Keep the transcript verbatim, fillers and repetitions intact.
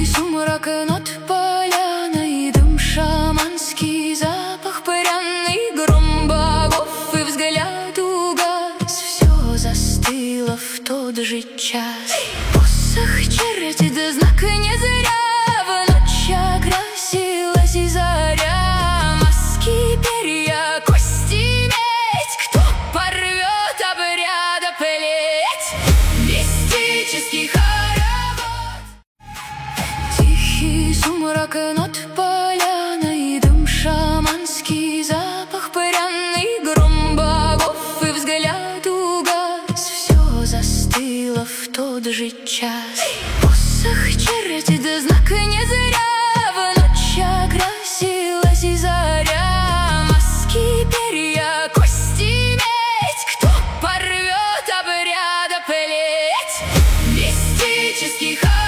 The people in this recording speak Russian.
сумрак над поляной, дым шаманский, запах пряный, гром богов и взгляд угас. Все застыло в тот же час. Посох чертит знак не зря, в ночь окрасилась и заря. Маски, перья, кости, медь, кто порвет обряда плеть? Мистический хоровод. Тихий сумрак над поляной, дым шаманский, запах пряный, гром богов и взгляд угас. Все застыло в тот же час. Посох чертит знак не зря, в ночь окрасилась и заря. Маски, перья, кости, медь, кто порвет обряда плеть? Мистический хоровод.